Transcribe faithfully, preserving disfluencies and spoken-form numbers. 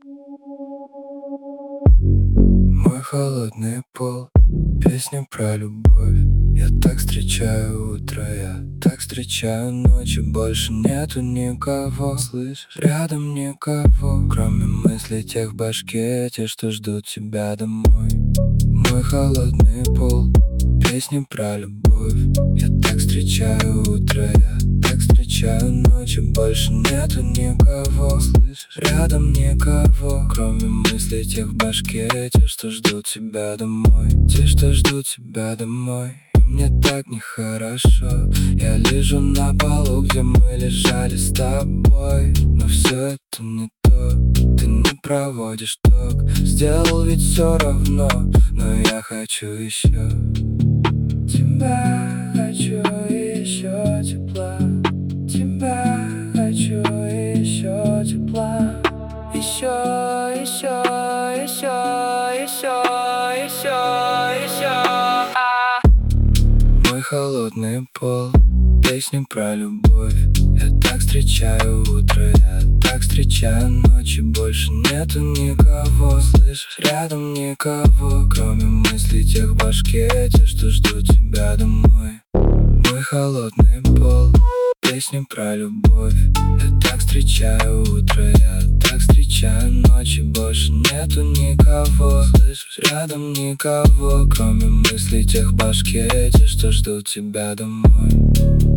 Мой холодный пол, песня про любовь. Я так встречаю утро, я так встречаю ночи. Больше нету никого, слышишь, рядом никого, кроме мыслей тех в башке, те, что ждут тебя домой. Мой холодный пол, песня про любовь. Я так встречаю утро, я так встречаю ночи. Больше нету никого, слышишь, рядом никого, кроме мыслей тех в башке, те, что ждут тебя домой, те, что ждут тебя домой. Мне так нехорошо, я лежу на полу, где мы лежали с тобой. Но все это не то, ты не проводишь ток. Сделал ведь все равно, но я хочу еще тебя, хочу еще тепла. Тебя хочу еще тепла. Еще, еще, еще, еще, еще, еще. Мой холодный пол, песня про любовь. Я так встречаю утро, я так встречаю ночи. Больше нету никого, слышишь, рядом никого, кроме мыслей тех в башке, те, что ждут тебя домой. Мой холодный пол, песня про любовь. Я так встречаю утро, я так встречаю ночи. Больше нету никого, слышишь, рядом никого, кроме мыслей тех в башке, те, что ждут тебя домой.